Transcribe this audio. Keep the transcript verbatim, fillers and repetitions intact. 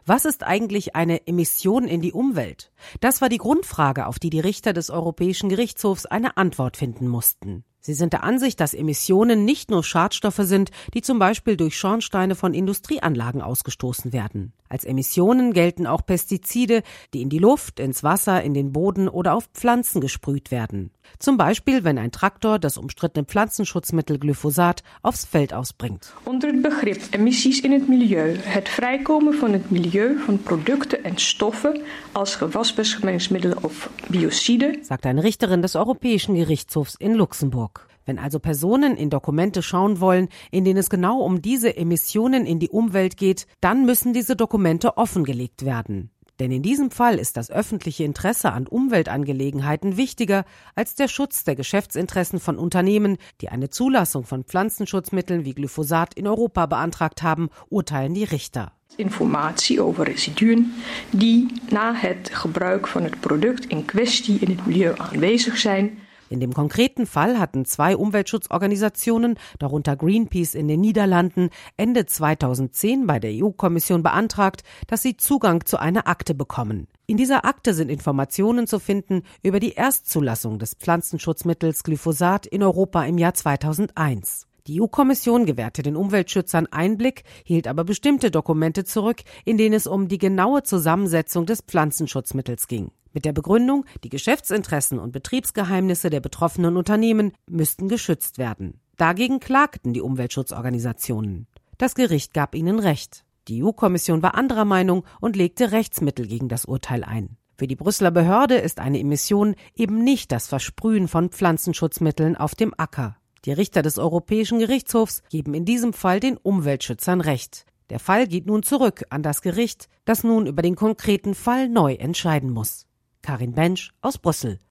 Was ist eigentlich eine Emission in die Umwelt? Das war die Grundfrage, auf die die Richter des Europäischen Gerichtshofs eine Antwort finden mussten. Sie sind der Ansicht, dass Emissionen nicht nur Schadstoffe sind, die zum Beispiel durch Schornsteine von Industrieanlagen ausgestoßen werden. Als Emissionen gelten auch Pestizide, die in die Luft, ins Wasser, in den Boden oder auf Pflanzen gesprüht werden. Zum Beispiel, wenn ein Traktor das umstrittene Pflanzenschutzmittel Glyphosat aufs Feld ausbringt. Unter het begrip emissies in het milieu het vrijkomen van het milieu van producten en stoffen als gewasbeschermingsmiddelen of biociden, sagt eine Richterin des Europäischen Gerichtshofs in Luxemburg. Wenn also Personen in Dokumente schauen wollen, in denen es genau um diese Emissionen in die Umwelt geht, dann müssen diese Dokumente offengelegt werden. Denn in diesem Fall ist das öffentliche Interesse an Umweltangelegenheiten wichtiger als der Schutz der Geschäftsinteressen von Unternehmen, die eine Zulassung von Pflanzenschutzmitteln wie Glyphosat in Europa beantragt haben, urteilen die Richter. Informatie over residuen die na het gebruik van het product in kwestie in het milieu aanwezig zijn. In dem konkreten Fall hatten zwei Umweltschutzorganisationen, darunter Greenpeace in den Niederlanden, Ende zweitausendzehn bei der E U-Kommission beantragt, dass sie Zugang zu einer Akte bekommen. In dieser Akte sind Informationen zu finden über die Erstzulassung des Pflanzenschutzmittels Glyphosat in Europa im Jahr zweitausendeins. Die E U-Kommission gewährte den Umweltschützern Einblick, hielt aber bestimmte Dokumente zurück, in denen es um die genaue Zusammensetzung des Pflanzenschutzmittels ging. Mit der Begründung, die Geschäftsinteressen und Betriebsgeheimnisse der betroffenen Unternehmen müssten geschützt werden. Dagegen klagten die Umweltschutzorganisationen. Das Gericht gab ihnen Recht. Die E U-Kommission war anderer Meinung und legte Rechtsmittel gegen das Urteil ein. Für die Brüsseler Behörde ist eine Emission eben nicht das Versprühen von Pflanzenschutzmitteln auf dem Acker. Die Richter des Europäischen Gerichtshofs geben in diesem Fall den Umweltschützern Recht. Der Fall geht nun zurück an das Gericht, das nun über den konkreten Fall neu entscheiden muss. Karin Bensch aus Brüssel.